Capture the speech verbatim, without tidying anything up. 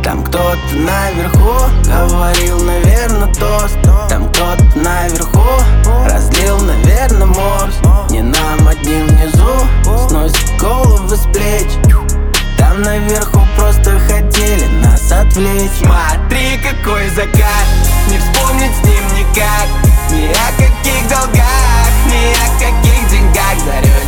Там кто-то наверху говорил, наверное, тост. Там кто-то наверху разлил, наверное, морс. Не нам одним внизу сносит головы с плеч. Там наверху просто хотели нас отвлечь. Смотри, какой закат, не вспомнить с ним никак. Ни о каких долгах, ни о каких деньгах. Зарю